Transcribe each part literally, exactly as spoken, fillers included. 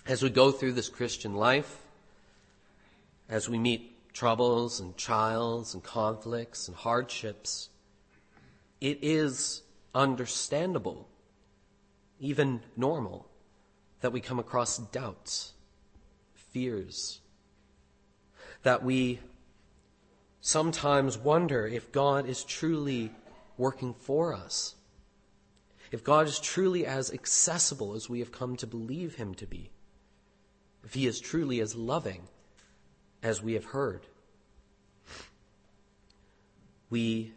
As we go through this Christian life, as we meet troubles and trials and conflicts and hardships, it is understandable, even normal, that we come across doubts, fears, that we sometimes wonder if God is truly working for us, if God is truly as accessible as we have come to believe him to be, if he is truly as loving as we have heard. We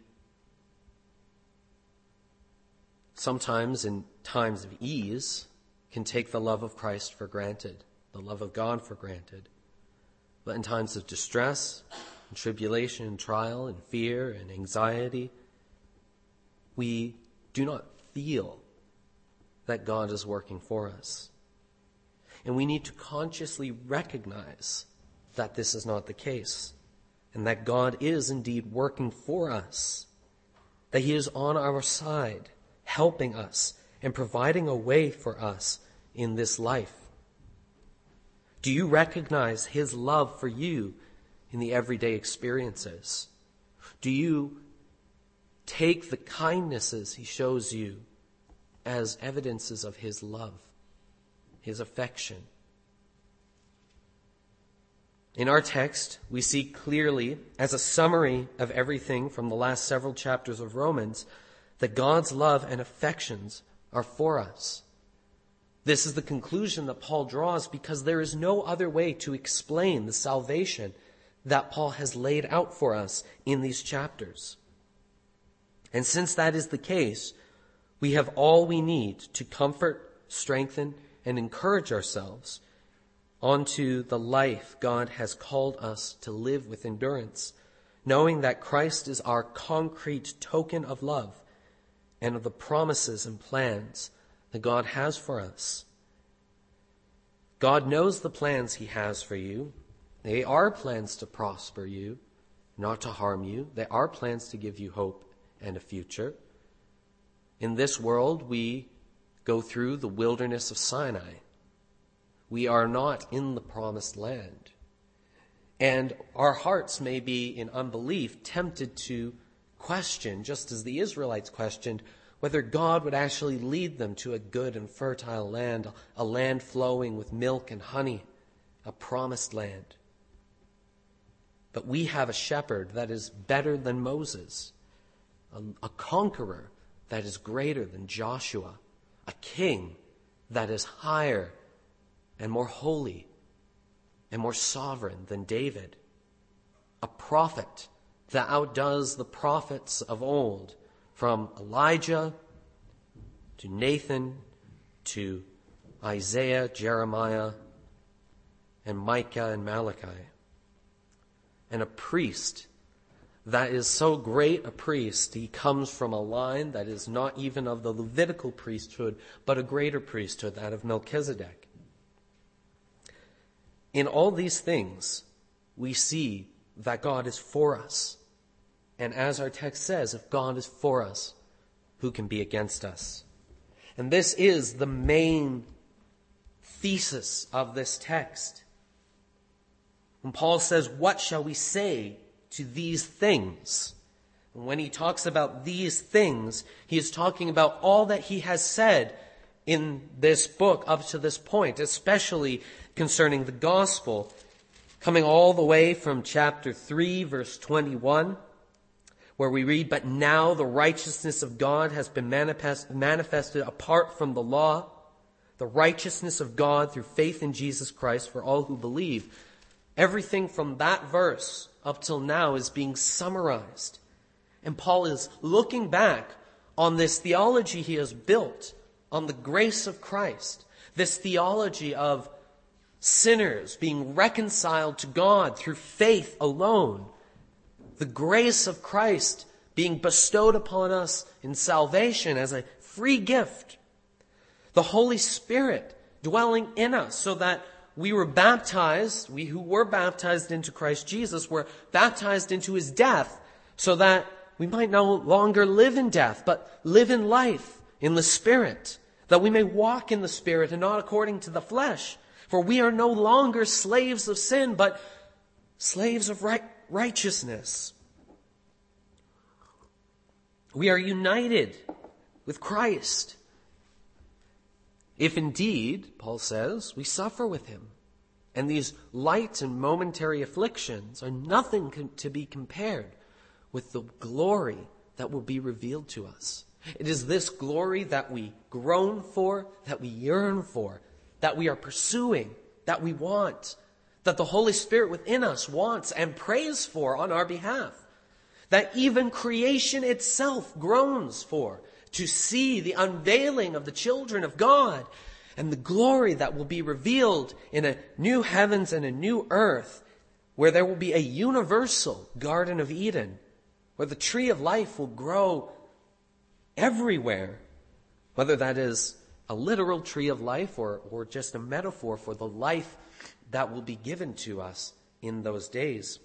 sometimes, in times of ease, can take the love of Christ for granted, the love of God for granted. But in times of distress, and tribulation, and trial, and fear, and anxiety, we do not feel that God is working for us. And we need to consciously recognize that this is not the case, and that God is indeed working for us, that he is on our side, helping us and providing a way for us in this life. Do you recognize his love for you in the everyday experiences? Do you take the kindnesses he shows you as evidences of his love, his affection? In our text, we see clearly, as a summary of everything from the last several chapters of Romans, that God's love and affections are for us. This is the conclusion that Paul draws because there is no other way to explain the salvation that Paul has laid out for us in these chapters. And since that is the case, we have all we need to comfort, strengthen, and encourage ourselves onto the life God has called us to live with endurance, knowing that Christ is our concrete token of love and of the promises and plans that God has for us. God knows the plans he has for you. They are plans to prosper you, not to harm you. They are plans to give you hope and a future. In this world, we go through the wilderness of Sinai. We are not in the promised land. And our hearts may be, in unbelief, tempted to question, just as the Israelites questioned, whether God would actually lead them to a good and fertile land, a land flowing with milk and honey, a promised land. But we have a shepherd that is better than Moses, a, a conqueror that is greater than Joshua, a king that is higher and more holy and more sovereign than David, a prophet that outdoes the prophets of old, from Elijah to Nathan to Isaiah, Jeremiah, and Micah and Malachi, and a priest that is so great a priest, he comes from a line that is not even of the Levitical priesthood, but a greater priesthood, that of Melchizedek. In all these things, we see that God is for us. And as our text says, if God is for us, who can be against us? And this is the main thesis of this text. When Paul says, what shall we say to these things? And when he talks about these things, he is talking about all that he has said in this book up to this point, especially concerning the gospel, coming all the way from chapter three, verse twenty-one, where we read, but now the righteousness of God has been manifest, manifested apart from the law, the righteousness of God through faith in Jesus Christ for all who believe. Everything from that verse up till now is being summarized. And Paul is looking back on this theology he has built on the grace of Christ, this theology of sinners being reconciled to God through faith alone, the grace of Christ being bestowed upon us in salvation as a free gift, the Holy Spirit dwelling in us so that we were baptized, we who were baptized into Christ Jesus were baptized into his death so that we might no longer live in death, but live in life in the Spirit, that we may walk in the Spirit and not according to the flesh. For we are no longer slaves of sin, but slaves of right, righteousness. We are united with Christ. If indeed, Paul says, we suffer with him, and these light and momentary afflictions are nothing com- to be compared with the glory that will be revealed to us. It is this glory that we groan for, that we yearn for, that we are pursuing, that we want, that the Holy Spirit within us wants and prays for on our behalf, that even creation itself groans for, to see the unveiling of the children of God and the glory that will be revealed in a new heavens and a new earth, where there will be a universal Garden of Eden, where the tree of life will grow everywhere, whether that is a literal tree of life or, or just a metaphor for the life that will be given to us in those days.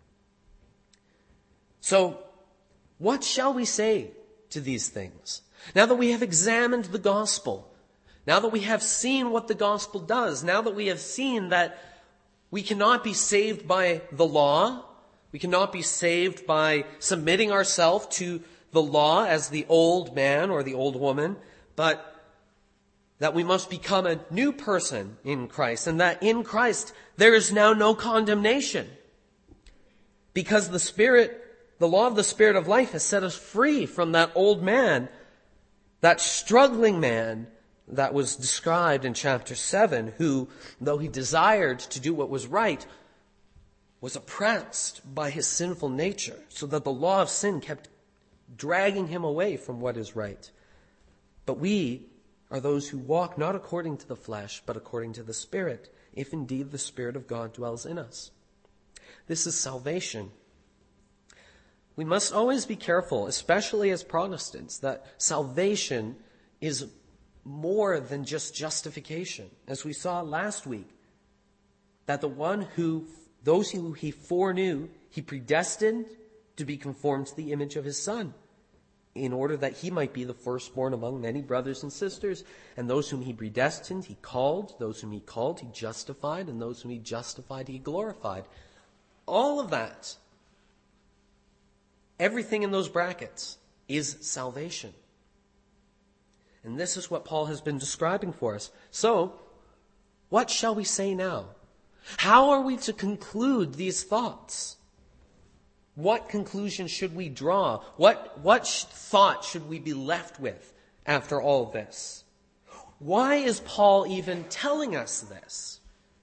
So, what shall we say to these things? Now that we have examined the gospel, now that we have seen what the gospel does, now that we have seen that we cannot be saved by the law, we cannot be saved by submitting ourselves to the law as the old man or the old woman, but that we must become a new person in Christ, and that in Christ there is now no condemnation. Because the Spirit, the law of the Spirit of life has set us free from that old man, that struggling man that was described in chapter seven, who, though he desired to do what was right, was oppressed by his sinful nature, so that the law of sin kept dragging him away from what is right. But we are those who walk not according to the flesh, but according to the Spirit, if indeed the Spirit of God dwells in us. This is salvation. We must always be careful, especially as Protestants, that salvation is more than just justification. As we saw last week, that the one who, those who he foreknew, he predestined to be conformed to the image of his Son, in order that he might be the firstborn among many brothers and sisters. And those whom he predestined, he called. Those whom he called, he justified. And those whom he justified, he glorified. All of that, everything in those brackets, is salvation. And this is what Paul has been describing for us. So, what shall we say now? How are we to conclude these thoughts? What conclusion should we draw? What, what sh- thought should we be left with after all this? Why is Paul even telling us this?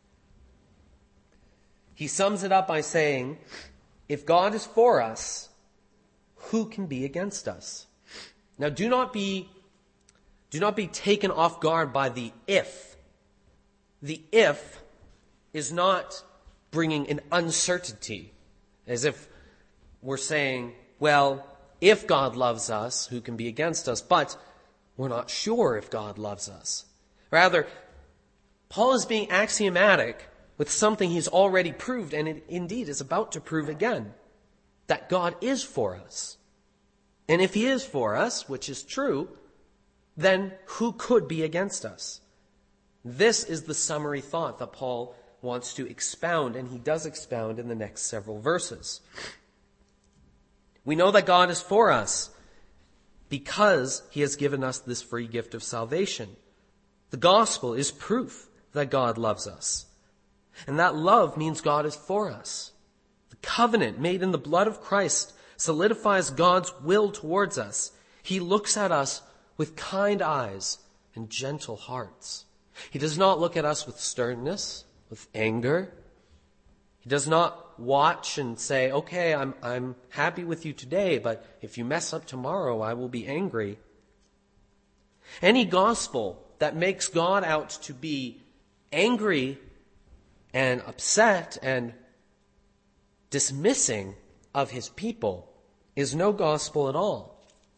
He sums it up by saying, if God is for us, who can be against us? Now do not be, do not be taken off guard by the if. The if is not bringing an uncertainty, as if we're saying, well, if God loves us, who can be against us? But we're not sure if God loves us. Rather, Paul is being axiomatic with something he's already proved, and it indeed is about to prove again, that God is for us. And if he is for us, which is true, then who could be against us? This is the summary thought that Paul wants to expound, and he does expound in the next several verses. We know that God is for us because he has given us this free gift of salvation. The gospel is proof that God loves us. And that love means God is for us. The covenant made in the blood of Christ solidifies God's will towards us. He looks at us with kind eyes and gentle hearts. He does not look at us with sternness, with anger. He does not watch and say, okay, I'm, I'm happy with you today, but if you mess up tomorrow, I will be angry. Any gospel that makes God out to be angry and upset and dismissing of his people is no gospel at all.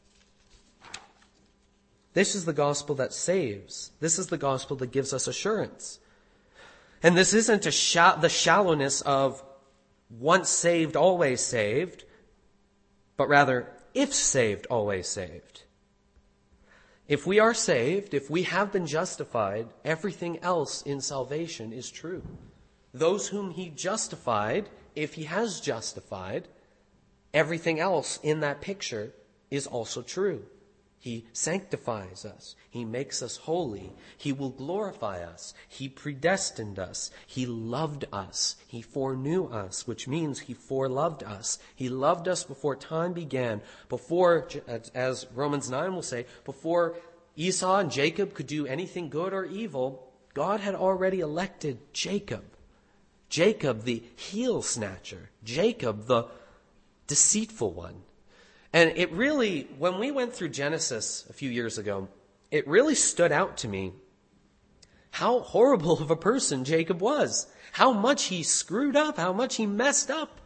This is the gospel that saves. This is the gospel that gives us assurance. And this isn't a sh- the shallowness of once saved, always saved, but rather if saved, always saved. If we are saved, if we have been justified, everything else in salvation is true. Those whom he justified, if he has justified, everything else in that picture is also true. He sanctifies us. He makes us holy. He will glorify us. He predestined us. He loved us. He foreknew us, which means he foreloved us. He loved us before time began, before, as Romans nine will say, before Esau and Jacob could do anything good or evil, God had already elected Jacob. Jacob, the heel snatcher. Jacob, the deceitful one. And it really, when we went through Genesis a few years ago, it really stood out to me how horrible of a person Jacob was. How much he screwed up, how much he messed up.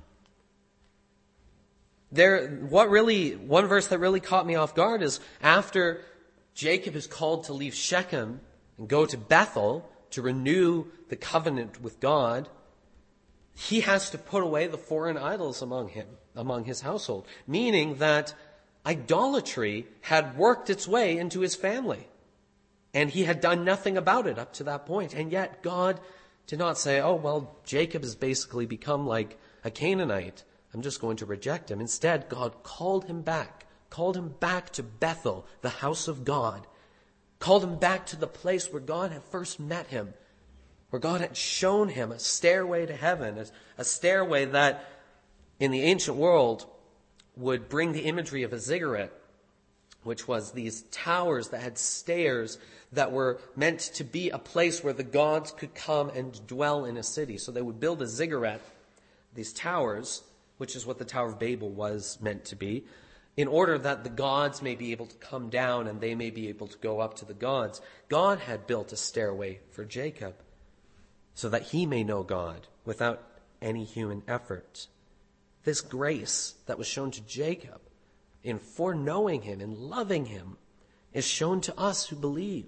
There, what really, one verse that really caught me off guard is after Jacob is called to leave Shechem and go to Bethel to renew the covenant with God, he has to put away the foreign idols among him, among his household, meaning that idolatry had worked its way into his family. And he had done nothing about it up to that point. And yet God did not say, oh, well, Jacob has basically become like a Canaanite. I'm just going to reject him. Instead, God called him back, called him back to Bethel, the house of God, called him back to the place where God had first met him, where God had shown him a stairway to heaven, a, a stairway that in the ancient world would bring the imagery of a ziggurat, which was these towers that had stairs that were meant to be a place where the gods could come and dwell in a city. So they would build a ziggurat, these towers, which is what the Tower of Babel was meant to be, in order that the gods may be able to come down and they may be able to go up to the gods. God had built a stairway for Jacob so that he may know God without any human effort. This grace that was shown to Jacob in foreknowing him and loving him is shown to us who believe.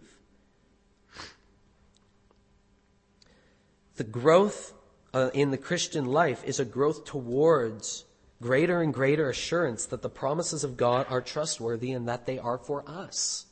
The growth uh, in the Christian life is a growth towards greater and greater assurance that the promises of God are trustworthy and that they are for us.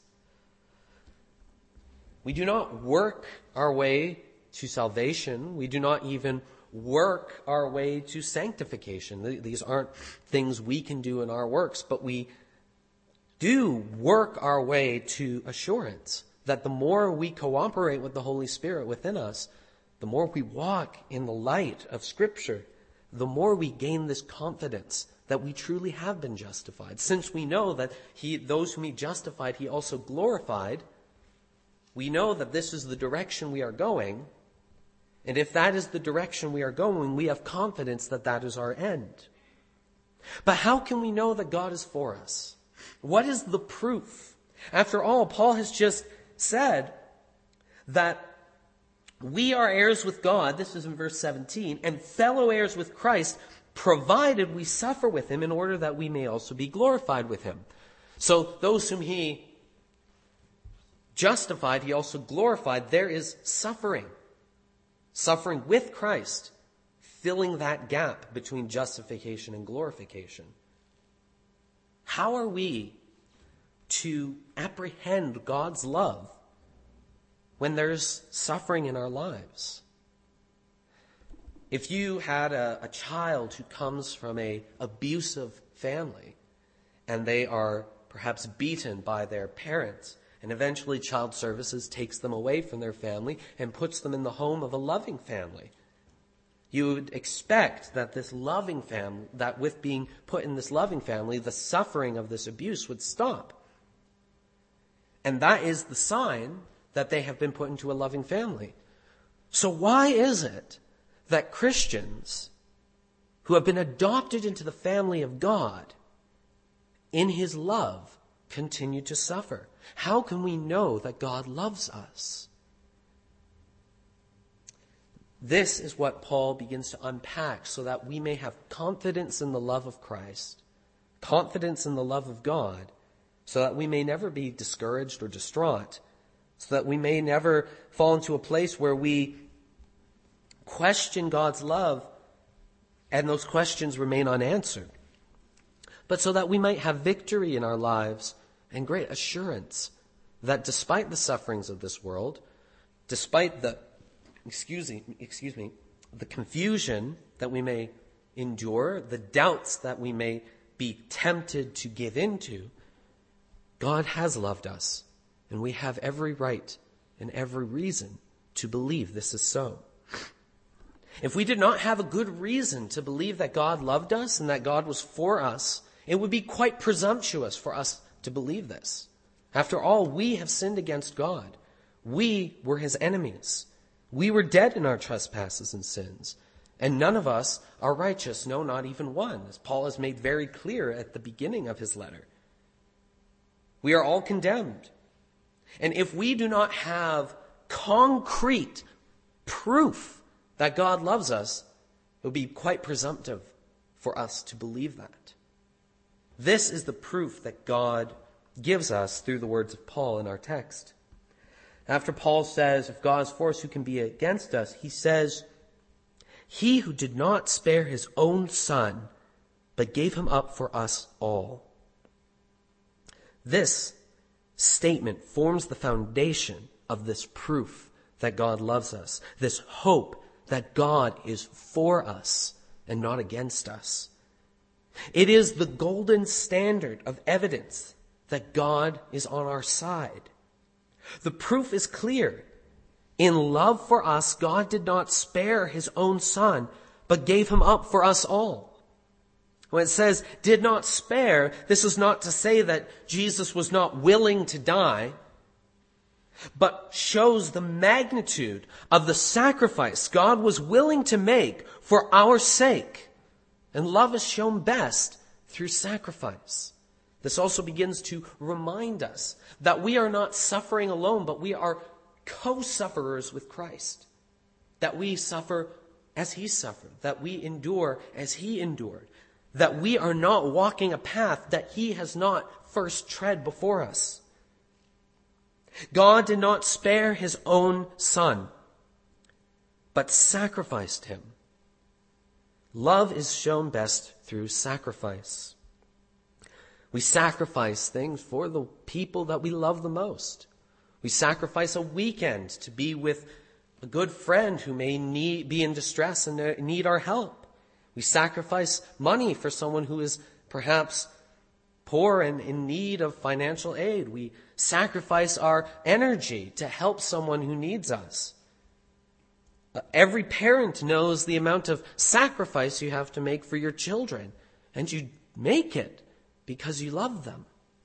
We do not work our way to salvation. We do not even work our way to sanctification. These aren't things we can do in our works, but we do work our way to assurance that the more we cooperate with the Holy Spirit within us, the more we walk in the light of Scripture, the more we gain this confidence that we truly have been justified. Since we know that he, those whom he justified, he also glorified, we know that this is the direction we are going. And if that is the direction we are going, we have confidence that that is our end. But how can we know that God is for us? What is the proof? After all, Paul has just said that we are heirs with God, this is in verse seventeen, and fellow heirs with Christ, provided we suffer with him in order that we may also be glorified with him. So those whom he justified, he also glorified. There is suffering. Suffering with Christ, filling that gap between justification and glorification. How are we to apprehend God's love when there's suffering in our lives? If you had a, a child who comes from an abusive family and they are perhaps beaten by their parents, and eventually Child Services takes them away from their family and puts them in the home of a loving family, you would expect that this loving family, that with being put in this loving family, the suffering of this abuse would stop. And that is the sign that they have been put into a loving family. So why is it that Christians who have been adopted into the family of God in his love continue to suffer? How can we know that God loves us? This is what Paul begins to unpack so that we may have confidence in the love of Christ, confidence in the love of God, so that we may never be discouraged or distraught, so that we may never fall into a place where we question God's love and those questions remain unanswered, but so that we might have victory in our lives and great assurance that despite the sufferings of this world, despite the, excuse me, excuse me, the confusion that we may endure, the doubts that we may be tempted to give into, God has loved us, and we have every right and every reason to believe this is so. If we did not have a good reason to believe that God loved us and that God was for us, it would be quite presumptuous for us to believe this. After all, we have sinned against God. We were his enemies. We were dead in our trespasses and sins, and none of us are righteous, no, not even one, as Paul has made very clear at the beginning of his letter. We are all condemned. And if we do not have concrete proof that God loves us, it would be quite presumptive for us to believe that. This is the proof that God gives us through the words of Paul in our text. After Paul says, if God is for us, who can be against us? He says, he who did not spare his own son, but gave him up for us all. This statement forms the foundation of this proof that God loves us, this hope that God is for us and not against us. It is the golden standard of evidence that God is on our side. The proof is clear. In love for us, God did not spare his own son, but gave him up for us all. When it says did not spare, this is not to say that Jesus was not willing to die, but shows the magnitude of the sacrifice God was willing to make for our sake. And love is shown best through sacrifice. This also begins to remind us that we are not suffering alone, but we are co-sufferers with Christ. That we suffer as he suffered, that we endure as he endured, that we are not walking a path that he has not first tread before us. God did not spare his own son, but sacrificed him. Love is shown best through sacrifice. We sacrifice things for the people that we love the most. We sacrifice a weekend to be with a good friend who may need, be in distress and need our help. We sacrifice money for someone who is perhaps poor and in need of financial aid. We sacrifice our energy to help someone who needs us. Every parent knows the amount of sacrifice you have to make for your children, and you make it because you love them.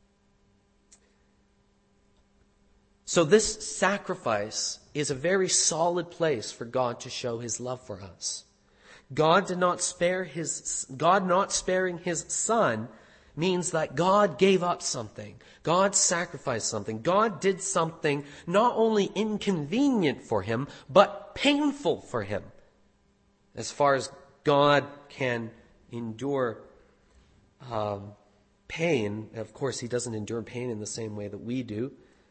So this sacrifice is a very solid place for God to show his love for us. God did not spare his, God not sparing his son means that God gave up something. God sacrificed something. God did something not only inconvenient for him, but painful for him. As far as God can endure um, pain, of course he doesn't endure pain in the same way that we do.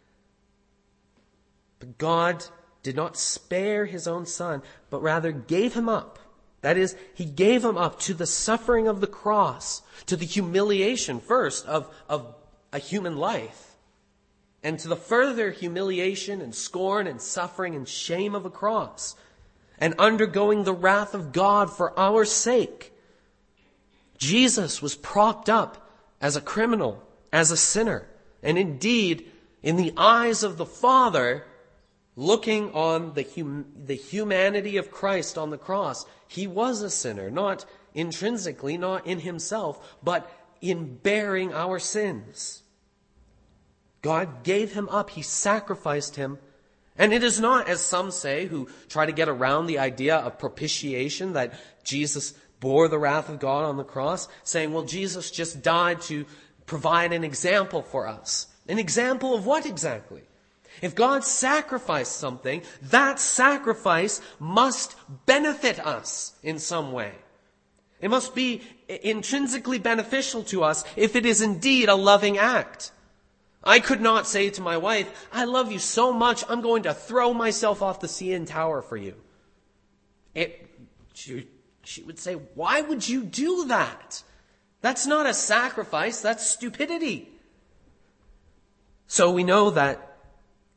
But God did not spare his own son, but rather gave him up. That is, he gave him up to the suffering of the cross, to the humiliation first of, of a human life, and to the further humiliation and scorn and suffering and shame of a cross, and undergoing the wrath of God for our sake. Jesus was propped up as a criminal, as a sinner, and indeed, in the eyes of the Father, looking on the hum- the humanity of Christ on the cross, he was a sinner, not intrinsically, not in himself, but in bearing our sins. God gave him up. He sacrificed him. And it is not, as some say, who try to get around the idea of propitiation, that Jesus bore the wrath of God on the cross, saying, well, Jesus just died to provide an example for us. An example of what exactly? If God sacrificed something, that sacrifice must benefit us in some way. It must be intrinsically beneficial to us if it is indeed a loving act. I could not say to my wife, I love you so much, I'm going to throw myself off the C N Tower for you. It, she, she would say, why would you do that? That's not a sacrifice, that's stupidity. So we know that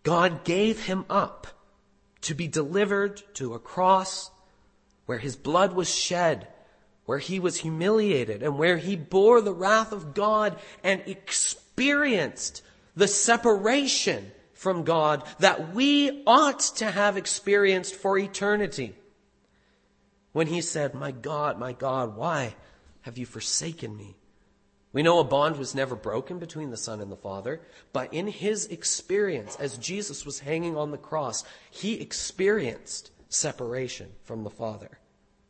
God gave him up to be delivered to a cross where his blood was shed, where he was humiliated, and where he bore the wrath of God and experienced the separation from God that we ought to have experienced for eternity. When he said, "My God, my God, why have you forsaken me?" We know a bond was never broken between the Son and the Father, but in his experience, as Jesus was hanging on the cross, he experienced separation from the Father.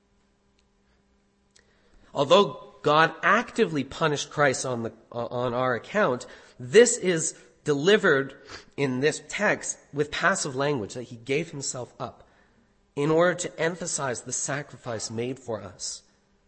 Although God actively punished Christ on the on our account, this is delivered in this text with passive language, that he gave himself up in order to emphasize the sacrifice made for us.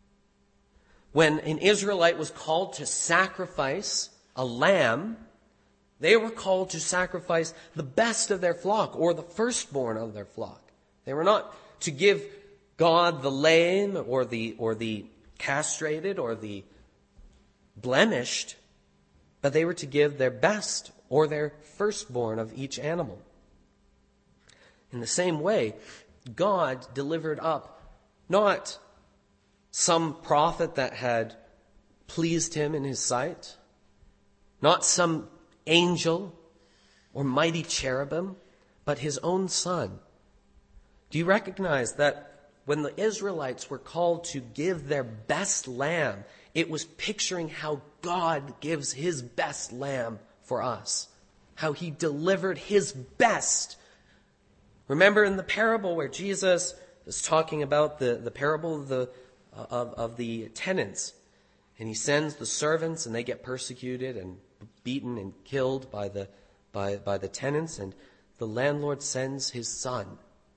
When an Israelite was called to sacrifice a lamb, they were called to sacrifice the best of their flock, or the firstborn of their flock. They were not to give God the lame or the or the castrated or the blemished, but they were to give their best or their firstborn of each animal. In the same way, God delivered up not some prophet that had pleased him in his sight, not some angel or mighty cherubim, but his own Son. Do you recognize that when the Israelites were called to give their best lamb, it was picturing how God gives his best lamb for us, how he delivered his best. Remember in the parable where Jesus is talking about the, the parable of the Of, of the tenants, and he sends the servants, and they get persecuted and beaten and killed by the by by the tenants, and the landlord sends his son.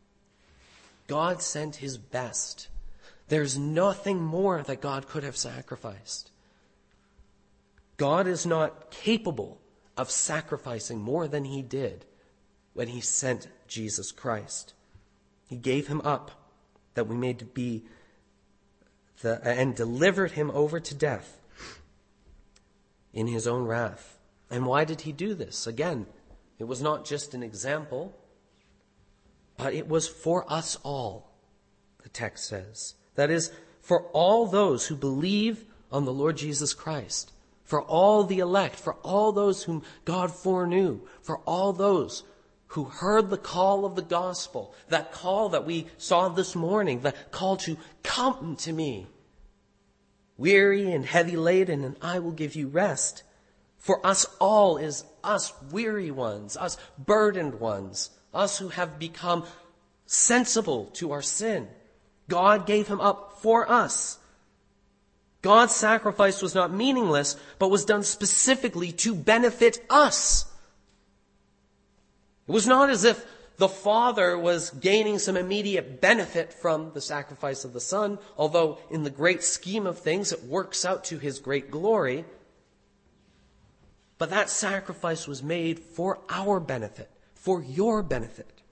God sent his best. There's nothing more that God could have sacrificed. God is not capable of sacrificing more than he did when he sent Jesus Christ. He gave him up that we may be The, and delivered him over to death in his own wrath. And why did he do this? Again, it was not just an example, but it was for us all, the text says. That is, for all those who believe on the Lord Jesus Christ, for all the elect, for all those whom God foreknew, for all those who heard the call of the gospel, that call that we saw this morning, the call to come to me, weary and heavy laden, and I will give you rest. For us all is us weary ones, us burdened ones, us who have become sensible to our sin. God gave him up for us. God's sacrifice was not meaningless, but was done specifically to benefit us. It was not as if the Father was gaining some immediate benefit from the sacrifice of the Son, although in the great scheme of things it works out to his great glory. But that sacrifice was made for our benefit, for your benefit.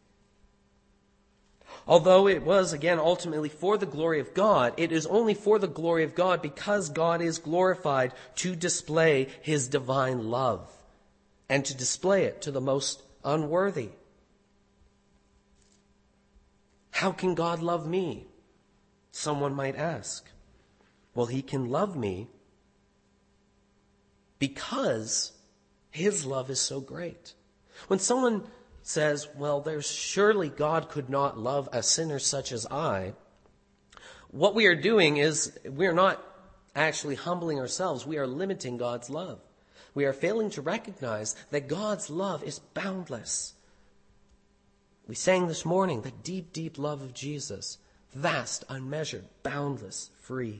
Although it was, again, ultimately for the glory of God, it is only for the glory of God because God is glorified to display his divine love and to display it to the most unworthy. How can God love me? Someone might ask. Well, he can love me because his love is so great. When someone says, well, there's surely God could not love a sinner such as I, what we are doing is we're not actually humbling ourselves. We are limiting God's love. We are failing to recognize that God's love is boundless. We sang this morning the deep, deep love of Jesus, vast, unmeasured, boundless, free.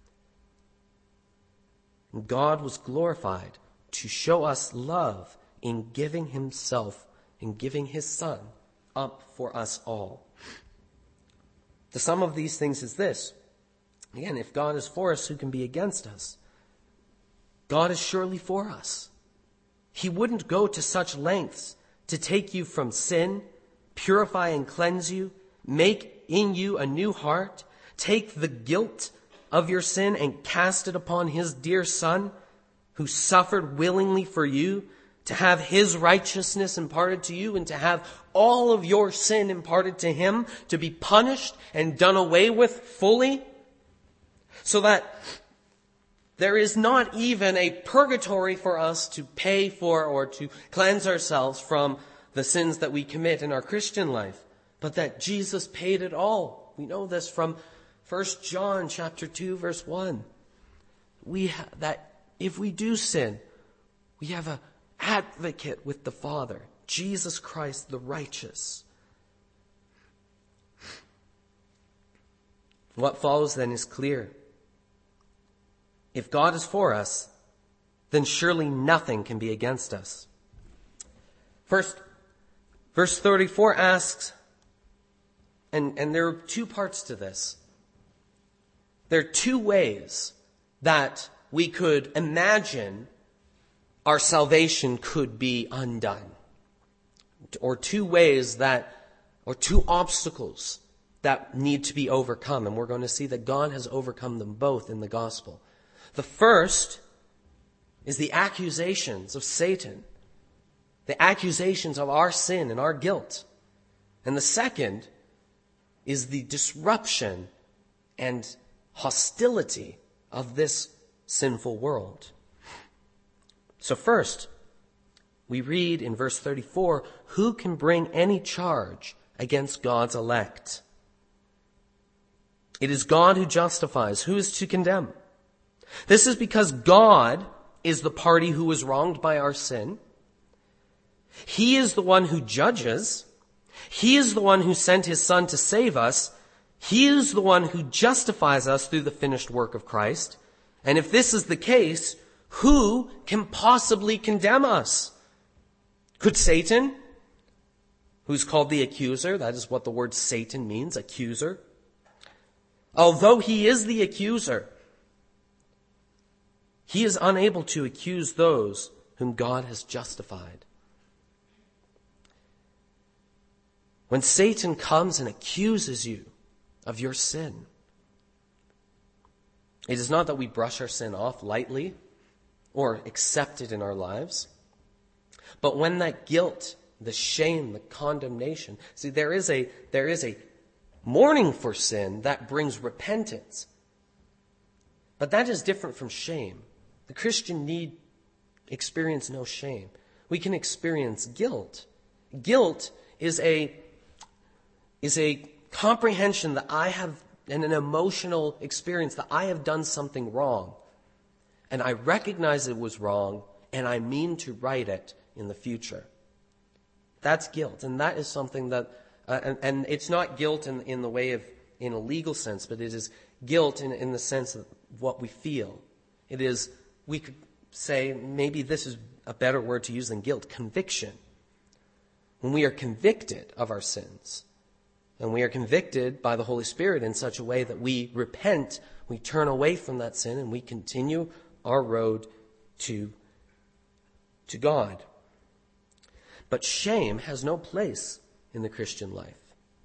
And God was glorified to show us love in giving himself, in giving his Son up for us all. The sum of these things is this. Again, if God is for us, who can be against us? God is surely for us. He wouldn't go to such lengths to take you from sin, purify and cleanse you, make in you a new heart, take the guilt of your sin and cast it upon his dear Son, who suffered willingly for you, to have his righteousness imparted to you and to have all of your sin imparted to him, to be punished and done away with fully, so that there is not even a purgatory for us to pay for or to cleanse ourselves from the sins that we commit in our Christian life, but that Jesus paid it all. We know this from First John chapter two, verse one. We ha- that if we do sin, we have an advocate with the Father, Jesus Christ the righteous. What follows then is clear. If God is for us, then surely nothing can be against us. First, verse thirty-four asks, and, and there are two parts to this. There are two ways that we could imagine our salvation could be undone. Or two ways that, or two obstacles that need to be overcome. And we're going to see that God has overcome them both in the gospel. The first is the accusations of Satan. The accusations of our sin and our guilt. And the second is the disruption and hostility of this sinful world. So first, we read in verse thirty-four, who can bring any charge against God's elect? It is God who justifies. Who is to condemn? This is because God is the party who was wronged by our sin. He is the one who judges. He is the one who sent his Son to save us. He is the one who justifies us through the finished work of Christ. And if this is the case, who can possibly condemn us? Could Satan, who's called the accuser, that is what the word Satan means, accuser. Although he is the accuser, he is unable to accuse those whom God has justified. When Satan comes and accuses you of your sin, it is not that we brush our sin off lightly or accept it in our lives, but when that guilt, the shame, the condemnation, see, there is a, there is a mourning for sin that brings repentance. But that is different from shame. The Christian need experience no shame. We can experience guilt. Guilt is a, is a comprehension that I have, and an emotional experience that I have done something wrong. And I recognize it was wrong, and I mean to right it in the future. That's guilt. And that is something that, uh, and, and it's not guilt in, in the way of, in a legal sense, but it is guilt in, in the sense of what we feel. It is, we could say, maybe this is a better word to use than guilt, conviction. When we are convicted of our sins, and we are convicted by the Holy Spirit in such a way that we repent, we turn away from that sin, and we continue our road to, to God. But shame has no place in the Christian life.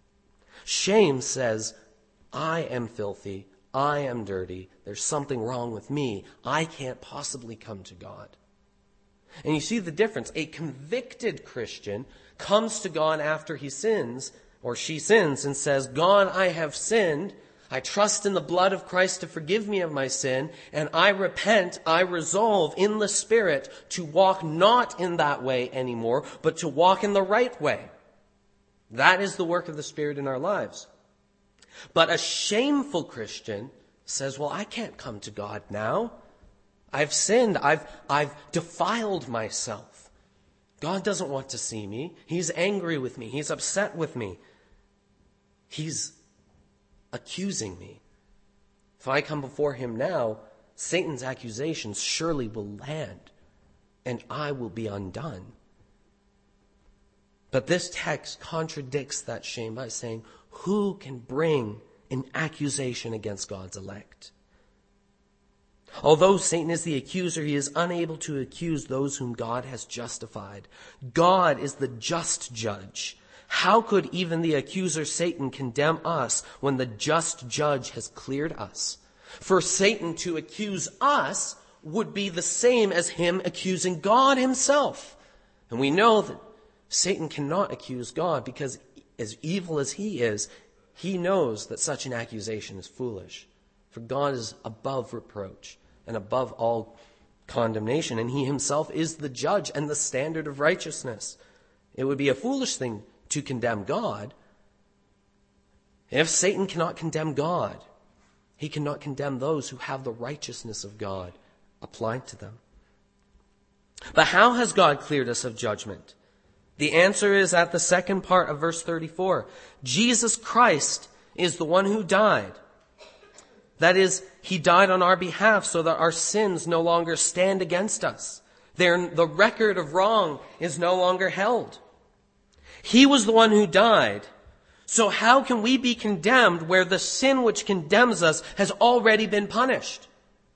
Shame says, I am filthy, I am dirty, there's something wrong with me, I can't possibly come to God. And you see the difference. A convicted Christian comes to God after he sins, or she sins, and says, God, I have sinned. I trust in the blood of Christ to forgive me of my sin, and I repent, I resolve in the Spirit to walk not in that way anymore, but to walk in the right way. That is the work of the Spirit in our lives. But a shameful Christian says, well, I can't come to God now. I've sinned. I've, I've defiled myself. God doesn't want to see me. He's angry with me. He's upset with me. He's accusing me. If I come before him now, Satan's accusations surely will land, and I will be undone. But this text contradicts that shame by saying, who can bring an accusation against God's elect? Although Satan is the accuser, he is unable to accuse those whom God has justified. God is the just judge. How could even the accuser Satan condemn us when the just judge has cleared us? For Satan to accuse us would be the same as him accusing God himself. And we know that Satan cannot accuse God because as evil as he is, he knows that such an accusation is foolish. For God is above reproach and above all condemnation, and he himself is the judge and the standard of righteousness. It would be a foolish thing to condemn God. If Satan cannot condemn God, he cannot condemn those who have the righteousness of God applied to them. But how has God cleared us of judgment? The answer is at the second part of verse thirty-four. Jesus Christ is the one who died. That is, he died on our behalf so that our sins no longer stand against us. They're, the record of wrong is no longer held. He was the one who died. So how can we be condemned where the sin which condemns us has already been punished?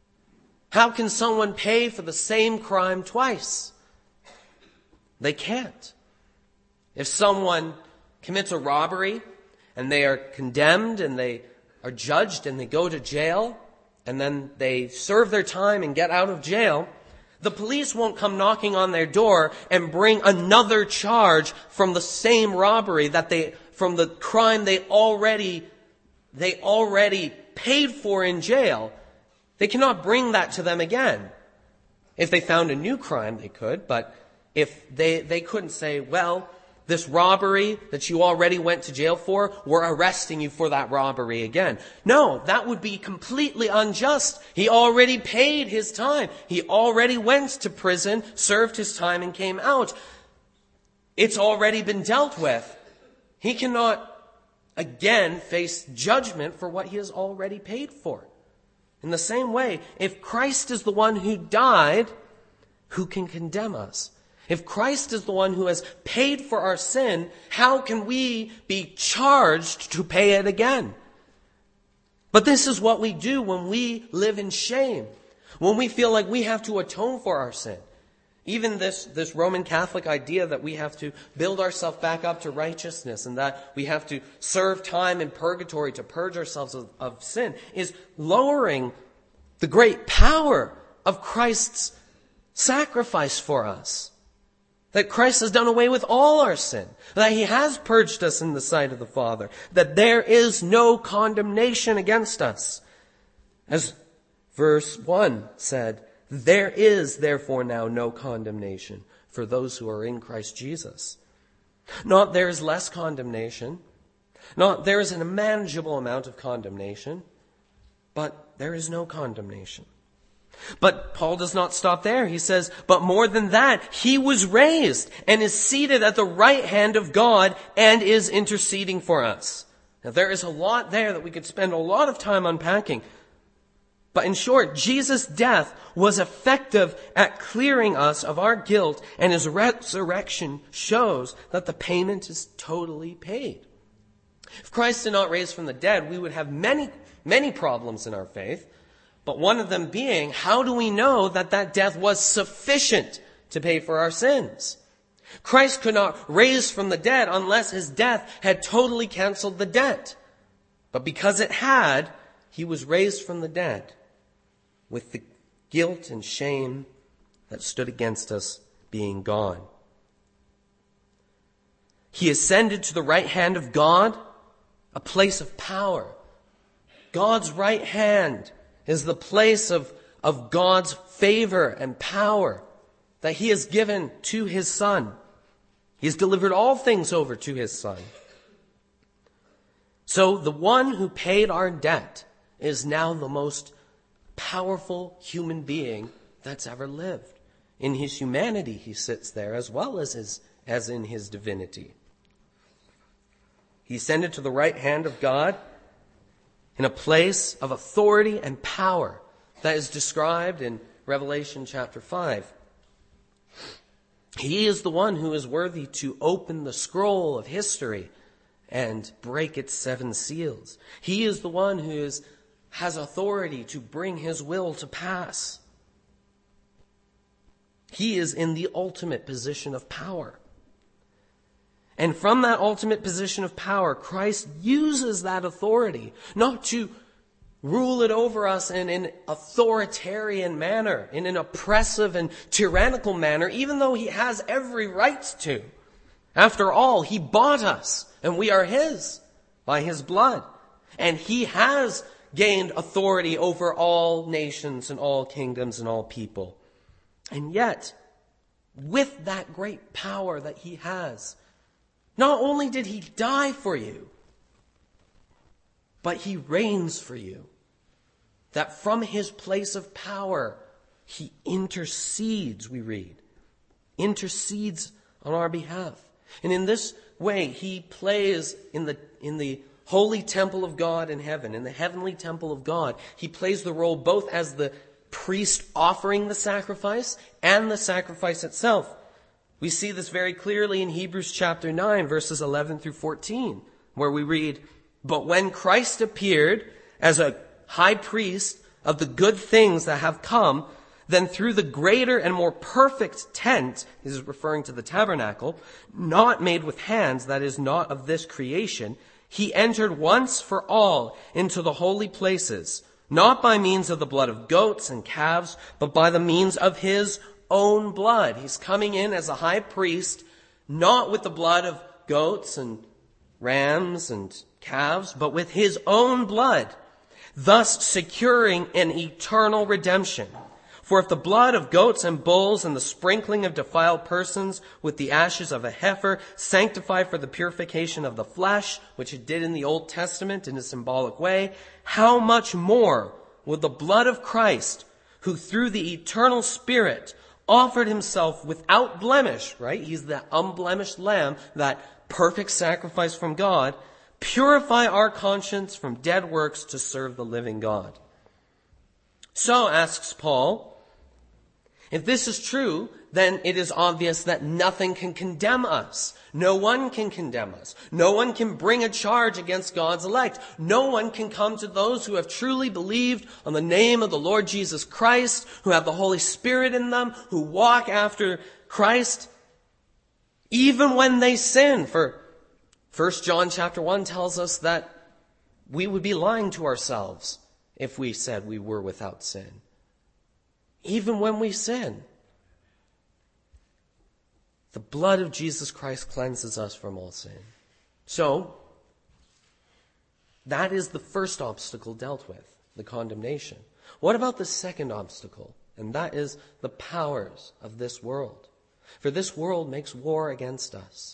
How can someone pay for the same crime twice? They can't. If someone commits a robbery and they are condemned and they are judged and they go to jail and then they serve their time and get out of jail, the police won't come knocking on their door and bring another charge from the same robbery that they, from the crime they already, they already paid for in jail. They cannot bring that to them again. If they found a new crime, they could, but if they, they couldn't say, well, this robbery that you already went to jail for, we're arresting you for that robbery again. No, that would be completely unjust. He already paid his time. He already went to prison, served his time, and came out. It's already been dealt with. He cannot again face judgment for what he has already paid for. In the same way, if Christ is the one who died, who can condemn us? If Christ is the one who has paid for our sin, how can we be charged to pay it again? But this is what we do when we live in shame, when we feel like we have to atone for our sin. Even this, this Roman Catholic idea that we have to build ourselves back up to righteousness and that we have to serve time in purgatory to purge ourselves of, of sin is lowering the great power of Christ's sacrifice for us. That Christ has done away with all our sin. That he has purged us in the sight of the Father. That there is no condemnation against us. As verse one said, there is therefore now no condemnation for those who are in Christ Jesus. Not there is less condemnation. Not there is an unmanageable amount of condemnation. But there is no condemnation. But Paul does not stop there. He says, but more than that, he was raised and is seated at the right hand of God and is interceding for us. Now there is a lot there that we could spend a lot of time unpacking. But in short, Jesus' death was effective at clearing us of our guilt, and his resurrection shows that the payment is totally paid. If Christ did not raise from the dead, we would have many, many problems in our faith. But one of them being, how do we know that that death was sufficient to pay for our sins? Christ could not raise from the dead unless his death had totally canceled the debt. But because it had, he was raised from the dead with the guilt and shame that stood against us being gone. He ascended to the right hand of God, a place of power. God's right hand is the place of, of God's favor and power that he has given to his Son. He has delivered all things over to his Son. So the one who paid our debt is now the most powerful human being that's ever lived. In his humanity, he sits there as well as, his, as in his divinity. He ascended to the right hand of God in a place of authority and power that is described in Revelation chapter five. He is the one who is worthy to open the scroll of history and break its seven seals. He is the one who is, has authority to bring his will to pass. He is in the ultimate position of power. And from that ultimate position of power, Christ uses that authority not to rule it over us in an authoritarian manner, in an oppressive and tyrannical manner, even though he has every right to. After all, he bought us, and we are his by his blood. And he has gained authority over all nations and all kingdoms and all people. And yet, with that great power that he has, not only did he die for you, but he reigns for you. That from his place of power, he intercedes, we read. Intercedes on our behalf. And in this way, he plays in the, in the holy temple of God in heaven, in the heavenly temple of God. He plays the role both as the priest offering the sacrifice and the sacrifice itself. We see this very clearly in Hebrews chapter nine, verses eleven through fourteen, where we read, "But when Christ appeared as a high priest of the good things that have come, then through the greater and more perfect tent," this is referring to the tabernacle, "not made with hands, that is not of this creation, he entered once for all into the holy places, not by means of the blood of goats and calves, but by the means of his own blood." He's coming in as a high priest, not with the blood of goats and rams and calves, but with his own blood, thus securing an eternal redemption. For if the blood of goats and bulls and the sprinkling of defiled persons with the ashes of a heifer sanctify for the purification of the flesh, which it did in the Old Testament in a symbolic way, how much more would the blood of Christ, who through the eternal Spirit offered himself without blemish, right? He's the unblemished lamb, that perfect sacrifice from God, purify our conscience from dead works to serve the living God. So, asks Paul, if this is true, then it is obvious that nothing can condemn us. No one can condemn us. No one can bring a charge against God's elect. No one can come to those who have truly believed on the name of the Lord Jesus Christ, who have the Holy Spirit in them, who walk after Christ, even when they sin. For First John chapter one tells us that we would be lying to ourselves if we said we were without sin. Even when we sin, the blood of Jesus Christ cleanses us from all sin. So, that is the first obstacle dealt with, the condemnation. What about the second obstacle? And that is the powers of this world. For this world makes war against us.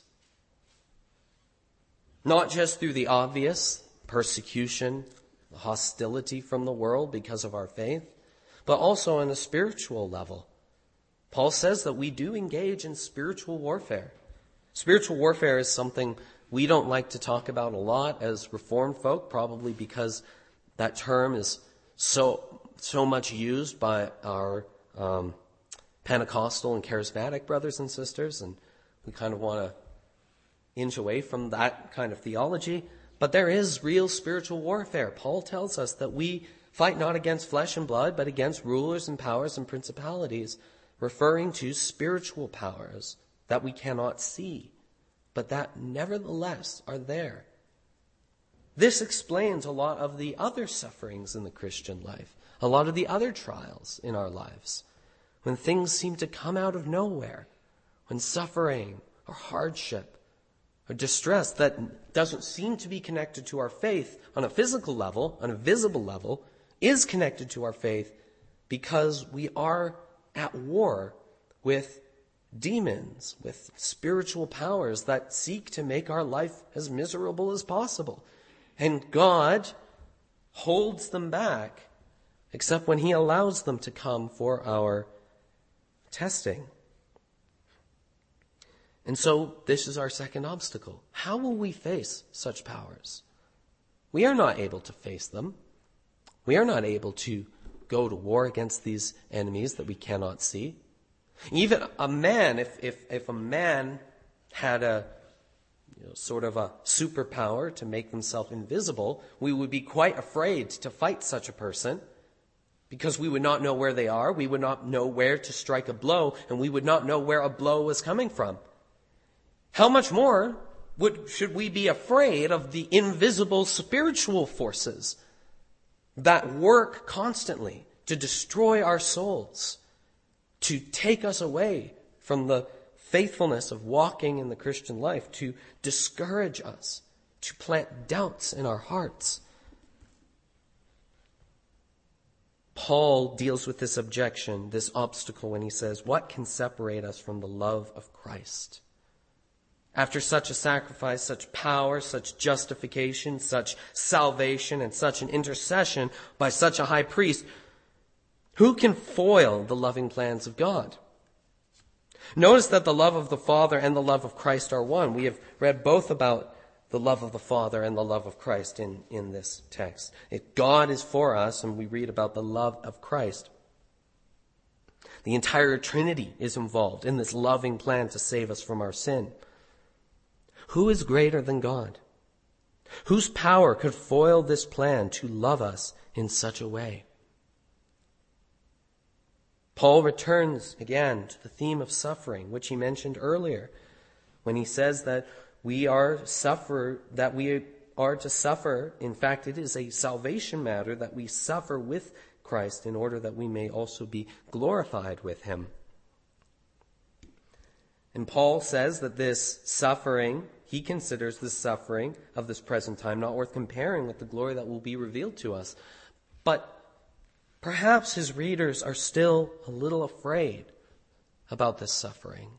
Not just through the obvious persecution, the hostility from the world because of our faith, but also on a spiritual level. Paul says that we do engage in spiritual warfare. Spiritual warfare is something we don't like to talk about a lot as Reformed folk, probably because that term is so so much used by our um, Pentecostal and charismatic brothers and sisters, and we kind of want to inch away from that kind of theology. But there is real spiritual warfare. Paul tells us that we fight not against flesh and blood, but against rulers and powers and principalities, referring to spiritual powers that we cannot see, but that nevertheless are there. This explains a lot of the other sufferings in the Christian life, a lot of the other trials in our lives, when things seem to come out of nowhere, when suffering or hardship or distress that doesn't seem to be connected to our faith on a physical level, on a visible level, is connected to our faith because we are at war with demons, with spiritual powers that seek to make our life as miserable as possible. And God holds them back, except when he allows them to come for our testing. And so this is our second obstacle. How will we face such powers? We are not able to face them. We are not able to go to war against these enemies that we cannot see. Even a man, if if, if a man had a you know, sort of a superpower to make themselves invisible, we would be quite afraid to fight such a person because we would not know where they are, we would not know where to strike a blow, and we would not know where a blow was coming from. How much more would should we be afraid of the invisible spiritual forces that work constantly to destroy our souls, to take us away from the faithfulness of walking in the Christian life, to discourage us, to plant doubts in our hearts. Paul deals with this objection, this obstacle, when he says, what can separate us from the love of Christ? After such a sacrifice, such power, such justification, such salvation, and such an intercession by such a high priest, who can foil the loving plans of God? Notice that the love of the Father and the love of Christ are one. We have read both about the love of the Father and the love of Christ in, in this text. If God is for us, and we read about the love of Christ, the entire Trinity is involved in this loving plan to save us from our sin. Who is greater than God? Whose power could foil this plan to love us in such a way? Paul returns again to the theme of suffering, which he mentioned earlier, when he says that we are suffer, that we are to suffer. In fact, it is a salvation matter that we suffer with Christ in order that we may also be glorified with him. And Paul says that this suffering, he considers the suffering of this present time not worth comparing with the glory that will be revealed to us. But perhaps his readers are still a little afraid about this suffering.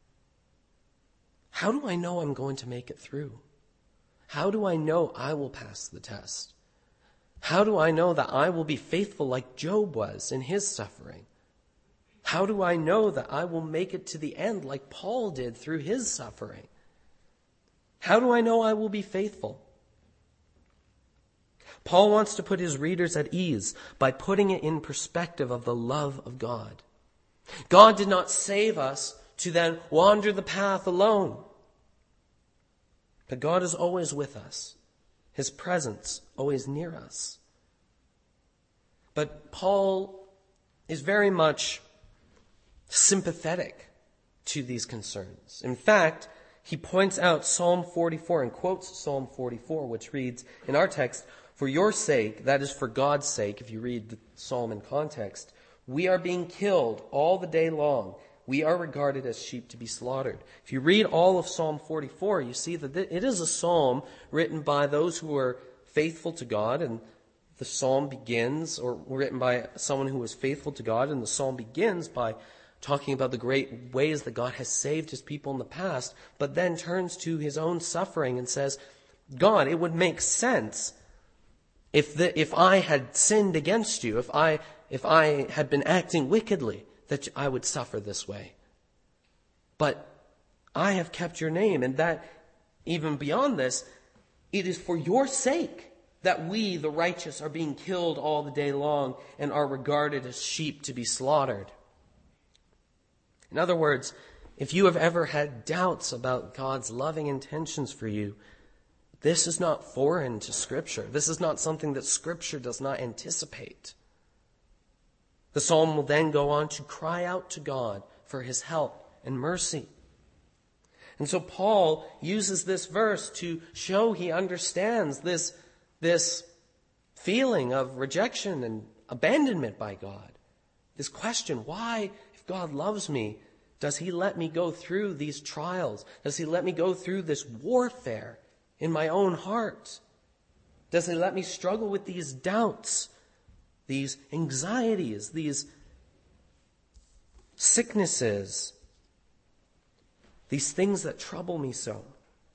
How do I know I'm going to make it through? How do I know I will pass the test? How do I know that I will be faithful like Job was in his suffering? How do I know that I will make it to the end like Paul did through his suffering? How do I know I will be faithful? Paul wants to put his readers at ease by putting it in perspective of the love of God. God did not save us to then wander the path alone. But God is always with us. His presence always near us. But Paul is very much sympathetic to these concerns. In fact, he points out Psalm forty-four and quotes Psalm forty-four, which reads in our text, "For your sake," that is for God's sake, if you read the psalm in context, "we are being killed all the day long. We are regarded as sheep to be slaughtered." If you read all of Psalm forty-four, you see that it is a psalm written by those who were faithful to God, and the psalm begins, or written by someone who was faithful to God, and the psalm begins by talking about the great ways that God has saved his people in the past, but then turns to his own suffering and says, God, it would make sense if the, if I had sinned against you, if I if I had been acting wickedly, that I would suffer this way. But I have kept your name, and that even beyond this, it is for your sake that we, the righteous, are being killed all the day long and are regarded as sheep to be slaughtered. In other words, if you have ever had doubts about God's loving intentions for you, this is not foreign to Scripture. This is not something that Scripture does not anticipate. The psalm will then go on to cry out to God for his help and mercy. And so Paul uses this verse to show he understands this, this feeling of rejection and abandonment by God. This question, why, if God loves me, does he let me go through these trials? Does he let me go through this warfare in my own heart? Does he let me struggle with these doubts, these anxieties, these sicknesses, these things that trouble me so?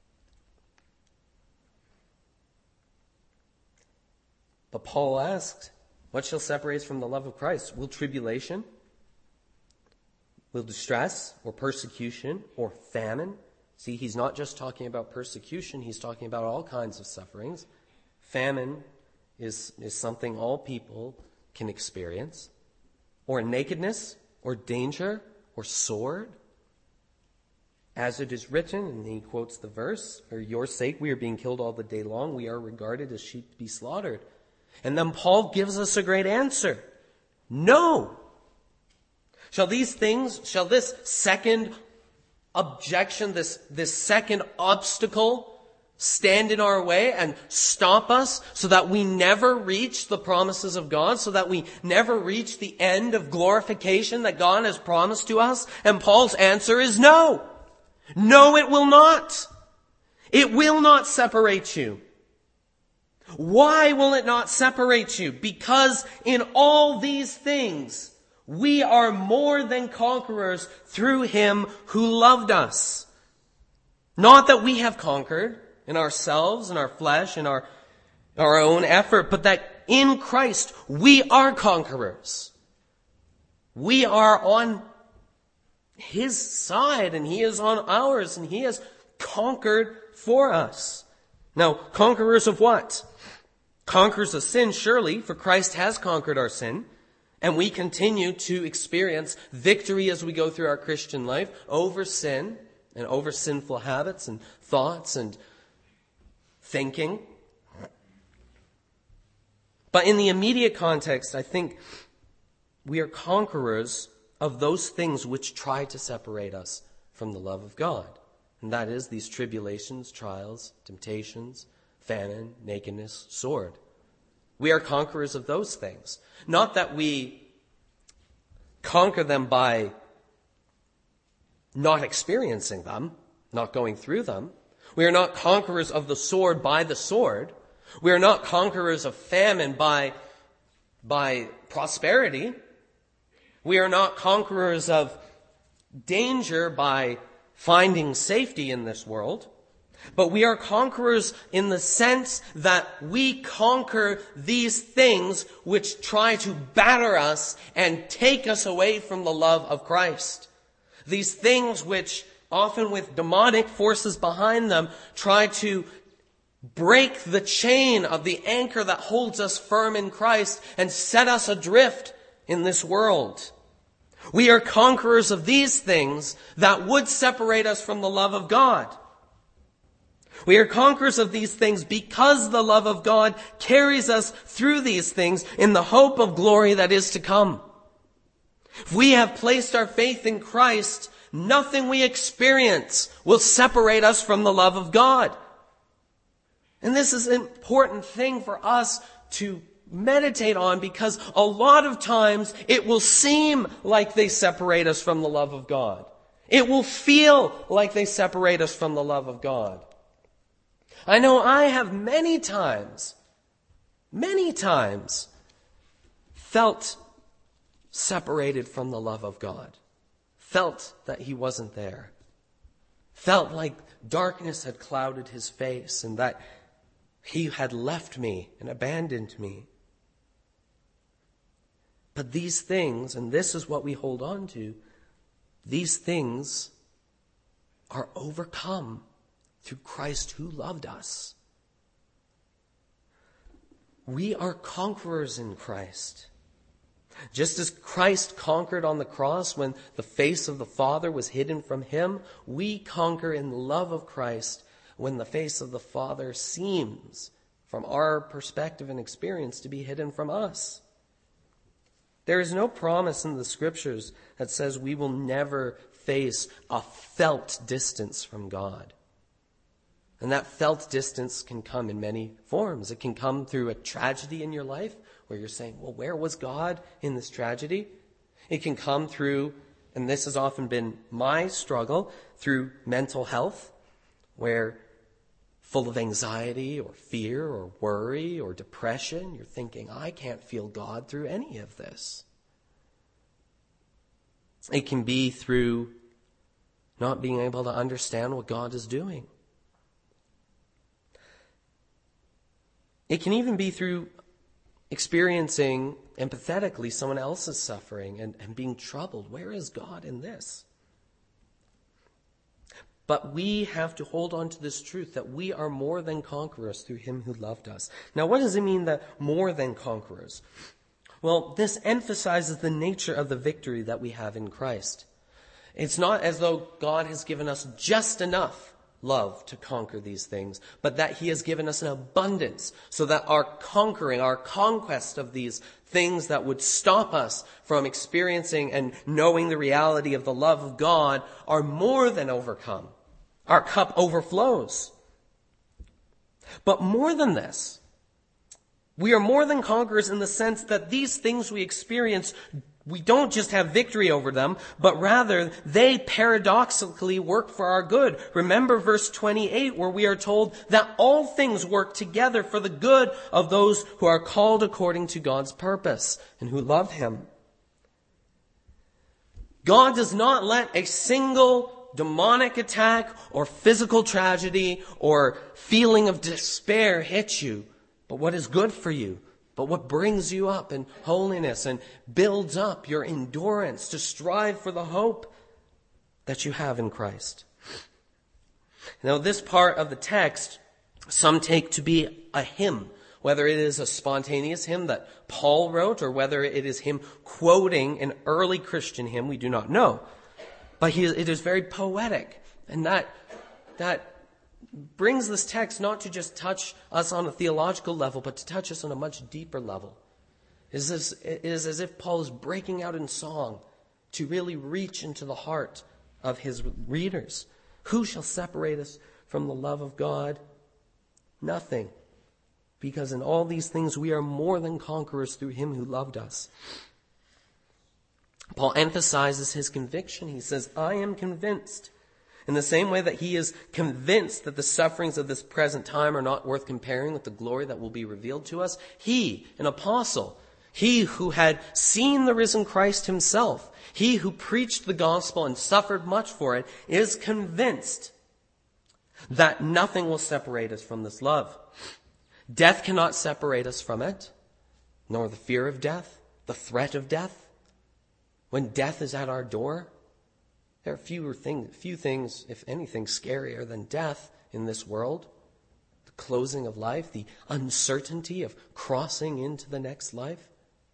But Paul asked, what shall separate us from the love of Christ? Will tribulation? Will distress or persecution or famine? See, he's not just talking about persecution, he's talking about all kinds of sufferings. Famine is, is something all people can experience. Or nakedness, or danger, or sword. As it is written, and he quotes the verse, for your sake we are being killed all the day long, we are regarded as sheep to be slaughtered. And then Paul gives us a great answer. No! Shall these things, shall this second objection, this, this second obstacle stand in our way and stop us so that we never reach the promises of God, so that we never reach the end of glorification that God has promised to us? And Paul's answer is no. No, it will not. It will not separate you. Why will it not separate you? Because in all these things, we are more than conquerors through him who loved us. Not that we have conquered in ourselves, in our flesh, in our, our own effort, but that in Christ we are conquerors. We are on his side and he is on ours, and he has conquered for us. Now, conquerors of what? Conquerors of sin, surely, for Christ has conquered our sin, and we continue to experience victory as we go through our Christian life over sin and over sinful habits and thoughts and thinking. But in the immediate context, I think we are conquerors of those things which try to separate us from the love of God. And that is these tribulations, trials, temptations, famine, nakedness, sword. We are conquerors of those things. Not that we conquer them by not experiencing them, not going through them. We are not conquerors of the sword by the sword. We are not conquerors of famine by, by prosperity. We are not conquerors of danger by finding safety in this world. But we are conquerors in the sense that we conquer these things which try to batter us and take us away from the love of Christ. These things which, often with demonic forces behind them, try to break the chain of the anchor that holds us firm in Christ and set us adrift in this world. We are conquerors of these things that would separate us from the love of God. We are conquerors of these things because the love of God carries us through these things in the hope of glory that is to come. If we have placed our faith in Christ, nothing we experience will separate us from the love of God. And this is an important thing for us to meditate on, because a lot of times it will seem like they separate us from the love of God. It will feel like they separate us from the love of God. I know I have many times, many times felt separated from the love of God. Felt that he wasn't there. Felt like darkness had clouded his face and that he had left me and abandoned me. But these things, and this is what we hold on to, these things are overcome through Christ who loved us. We are conquerors in Christ. Just as Christ conquered on the cross when the face of the Father was hidden from him, we conquer in the love of Christ when the face of the Father seems, from our perspective and experience, to be hidden from us. There is no promise in the Scriptures that says we will never face a felt distance from God. And that felt distance can come in many forms. It can come through a tragedy in your life where you're saying, well, where was God in this tragedy? It can come through, and this has often been my struggle, through mental health, where full of anxiety or fear or worry or depression, you're thinking, I can't feel God through any of this. It can be through not being able to understand what God is doing. It can even be through experiencing empathetically someone else's suffering and, and being troubled. Where is God in this? But we have to hold on to this truth that we are more than conquerors through him who loved us. Now, what does it mean that more than conquerors? Well, this emphasizes the nature of the victory that we have in Christ. It's not as though God has given us just enough love to conquer these things, but that he has given us an abundance so that our conquering, our conquest of these things that would stop us from experiencing and knowing the reality of the love of God are more than overcome. Our cup overflows. But more than this, we are more than conquerors in the sense that these things we experience, we don't just have victory over them, but rather they paradoxically work for our good. Remember verse twenty-eight, where we are told that all things work together for the good of those who are called according to God's purpose and who love him. God does not let a single demonic attack or physical tragedy or feeling of despair hit you, but what is good for you, but what brings you up in holiness and builds up your endurance to strive for the hope that you have in Christ. Now, this part of the text, some take to be a hymn, whether it is a spontaneous hymn that Paul wrote or whether it is him quoting an early Christian hymn, we do not know. But he, it is very poetic, and that that brings this text not to just touch us on a theological level, but to touch us on a much deeper level. It is, as, it is as if Paul is breaking out in song to really reach into the heart of his readers. Who shall separate us from the love of God? Nothing. Because in all these things we are more than conquerors through him who loved us. Paul emphasizes his conviction. He says, I am convinced. In the same way that he is convinced that the sufferings of this present time are not worth comparing with the glory that will be revealed to us, he, an apostle, he who had seen the risen Christ himself, he who preached the gospel and suffered much for it, is convinced that nothing will separate us from this love. Death cannot separate us from it, nor the fear of death, the threat of death. When death is at our door, there are fewer things, few things, if anything, scarier than death in this world. The closing of life, the uncertainty of crossing into the next life.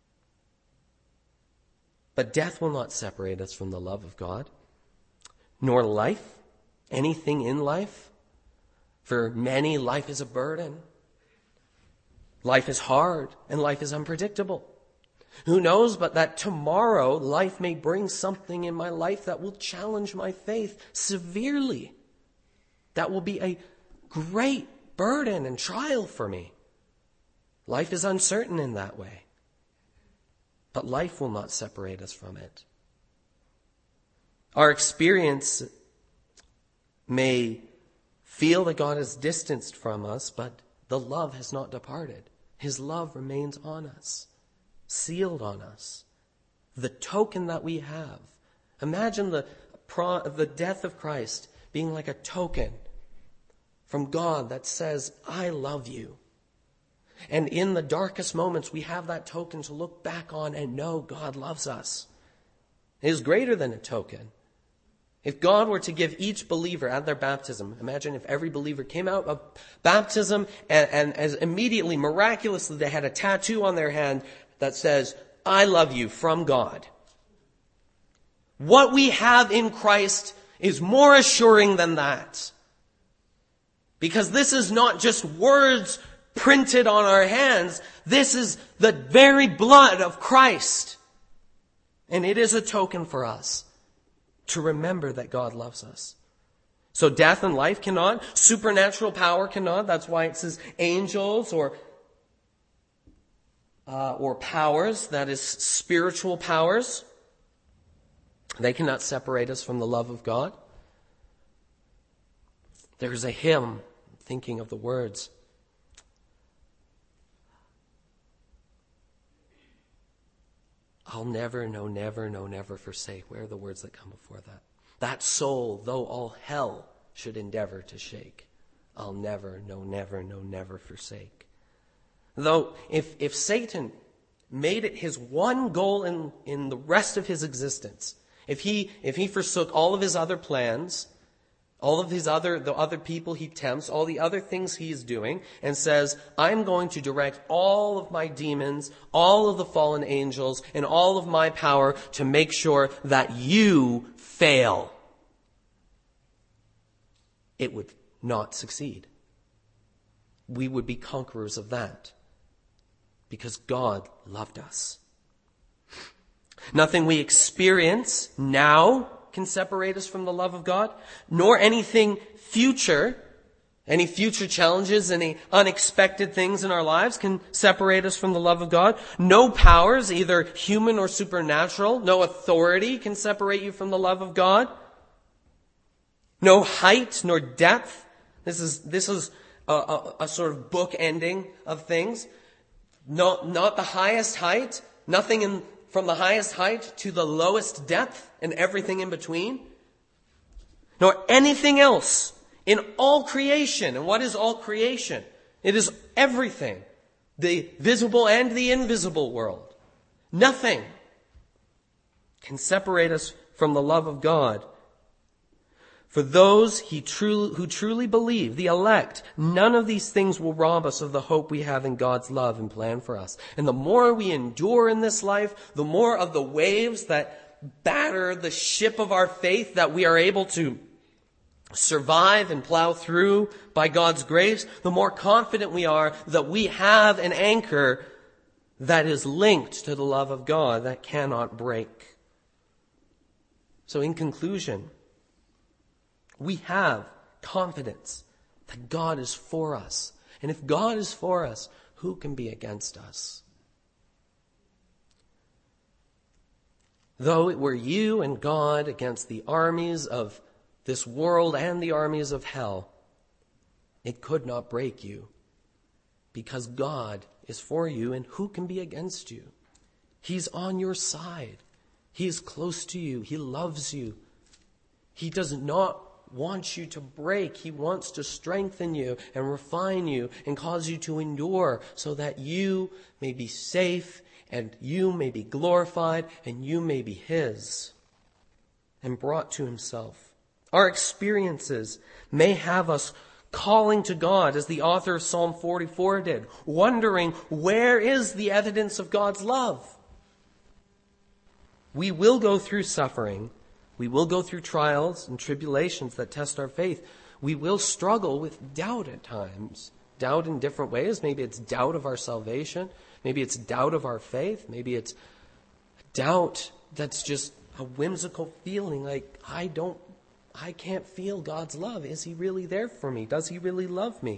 But death will not separate us from the love of God, nor life, anything in life. For many, life is a burden. Life is hard, and life is unpredictable. Who knows but that tomorrow life may bring something in my life that will challenge my faith severely. That will be a great burden and trial for me. Life is uncertain in that way. But life will not separate us from it. Our experience may feel that God is distanced from us, but the love has not departed. His love remains on us. Sealed on us. The token that we have. Imagine the, the death of Christ being like a token from God that says, I love you. And in the darkest moments, we have that token to look back on and know God loves us. It is greater than a token. If God were to give each believer at their baptism, imagine if every believer came out of baptism and, and as immediately, miraculously, they had a tattoo on their hand that says, I love you from God. What we have in Christ is more assuring than that. Because this is not just words printed on our hands. This is the very blood of Christ. And it is a token for us to remember that God loves us. So death and life cannot. Supernatural power cannot. That's why it says angels or Uh, or powers, that is spiritual powers. They cannot separate us from the love of God. There's a hymn, thinking of the words. I'll never, no, never, no, never forsake. Where are the words that come before that? That soul, though all hell should endeavor to shake. I'll never, no, never, no, never forsake. Though if, if Satan made it his one goal in, in the rest of his existence, if he, if he forsook all of his other plans, all of his other, the other people he tempts, all the other things he is doing, and says, I'm going to direct all of my demons, all of the fallen angels, and all of my power to make sure that you fail, it would not succeed. We would be conquerors of that. Because God loved us. Nothing we experience now can separate us from the love of God, nor anything future Any future challenges, any unexpected things in our lives can separate us from the love of God. No powers, either human or supernatural, no authority can separate you from the love of God. No height nor depth. This is, this is a, a, a sort of book ending of things. No, not the highest height, nothing in, from the highest height to the lowest depth and everything in between. Nor anything else in all creation. And what is all creation? It is everything. The visible and the invisible world. Nothing can separate us from the love of God. For those he truly, who truly believe, the elect, none of these things will rob us of the hope we have in God's love and plan for us. And the more we endure in this life, the more of the waves that batter the ship of our faith that we are able to survive and plow through by God's grace, the more confident we are that we have an anchor that is linked to the love of God that cannot break. So in conclusion, we have confidence that God is for us. And if God is for us, who can be against us? Though it were you and God against the armies of this world and the armies of hell, it could not break you, because God is for you, and who can be against you? He's on your side. He is close to you. He loves you. He does not want you to break. He wants to strengthen you and refine you and cause you to endure so that you may be safe and you may be glorified and you may be His and brought to Himself. Our experiences may have us calling to God, as the author of Psalm forty-four did, wondering, where is the evidence of God's love? We will go through suffering. We will go through trials and tribulations that test our faith. We will struggle with doubt at times. Doubt in different ways. Maybe it's doubt of our salvation. Maybe it's doubt of our faith. Maybe it's doubt that's just a whimsical feeling like, I don't I can't feel God's love. Is He really there for me? Does He really love me?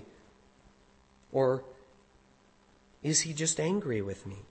Or is He just angry with me?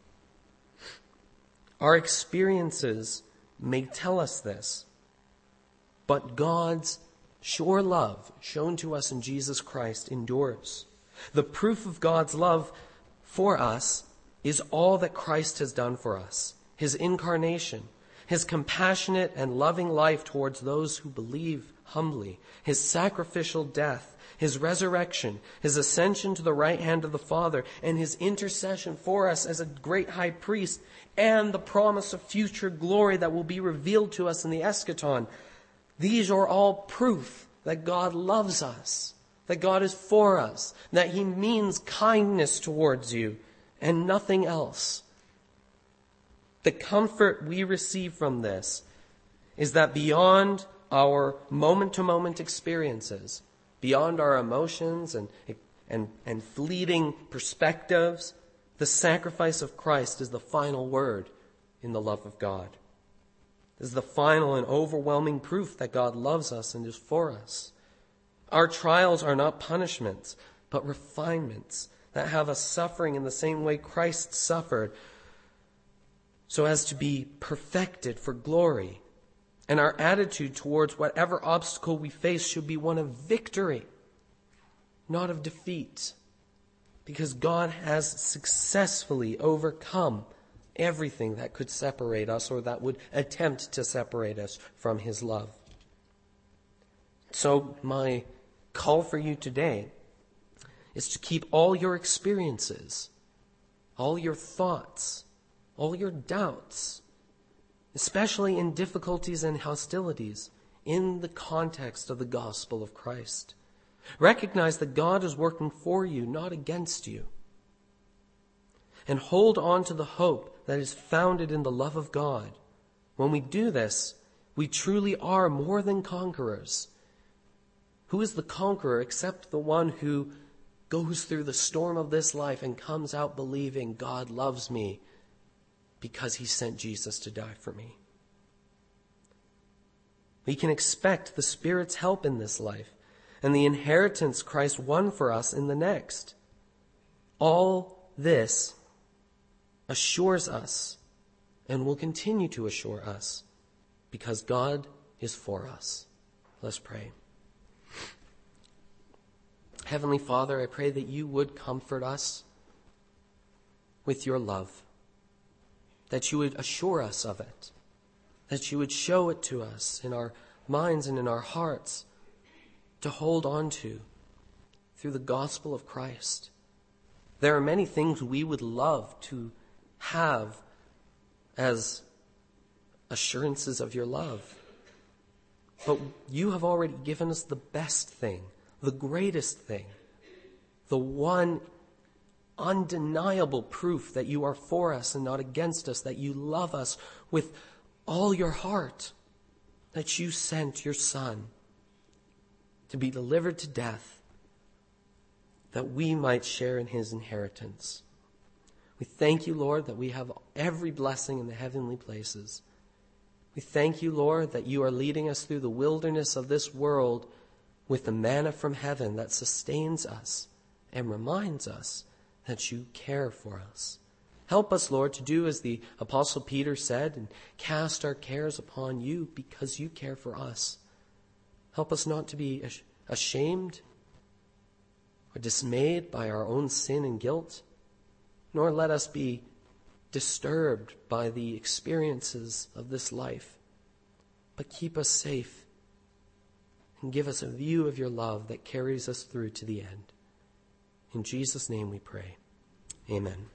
Our experiences may tell us this, but God's sure love shown to us in Jesus Christ endures. The proof of God's love for us is all that Christ has done for us. His incarnation, His compassionate and loving life towards those who believe humbly, His sacrificial death, His resurrection, His ascension to the right hand of the Father, and His intercession for us as a great high priest, and the promise of future glory that will be revealed to us in the eschaton. These are all proof that God loves us, that God is for us, that He means kindness towards you, and nothing else. The comfort we receive from this is that beyond our moment-to-moment experiences, beyond our emotions and, and, and fleeting perspectives, the sacrifice of Christ is the final word in the love of God. This is the final and overwhelming proof that God loves us and is for us. Our trials are not punishments, but refinements that have us suffering in the same way Christ suffered, so as to be perfected for glory. And our attitude towards whatever obstacle we face should be one of victory, not of defeat, because God has successfully overcome everything that could separate us or that would attempt to separate us from His love. So my call for you today is to keep all your experiences, all your thoughts, all your doubts, especially in difficulties and hostilities, in the context of the gospel of Christ. Recognize that God is working for you, not against you. And hold on to the hope that is founded in the love of God. When we do this, we truly are more than conquerors. Who is the conqueror except the one who goes through the storm of this life and comes out believing God loves me because He sent Jesus to die for me? We can expect the Spirit's help in this life and the inheritance Christ won for us in the next. All this assures us and will continue to assure us because God is for us. Let's pray. Heavenly Father, I pray that you would comfort us with your love, that you would assure us of it, that you would show it to us in our minds and in our hearts to hold on to through the gospel of Christ. There are many things we would love to have as assurances of your love, but you have already given us the best thing, the greatest thing, the one undeniable proof that you are for us and not against us, that you love us with all your heart, that you sent your Son to be delivered to death, that we might share in his inheritance. We thank you, Lord, that we have every blessing in the heavenly places. We thank you, Lord, that you are leading us through the wilderness of this world with the manna from heaven that sustains us and reminds us that you care for us. Help us, Lord, to do as the Apostle Peter said and cast our cares upon you because you care for us. Help us not to be ashamed or dismayed by our own sin and guilt, nor let us be disturbed by the experiences of this life, but keep us safe and give us a view of your love that carries us through to the end. In Jesus' name we pray. Amen.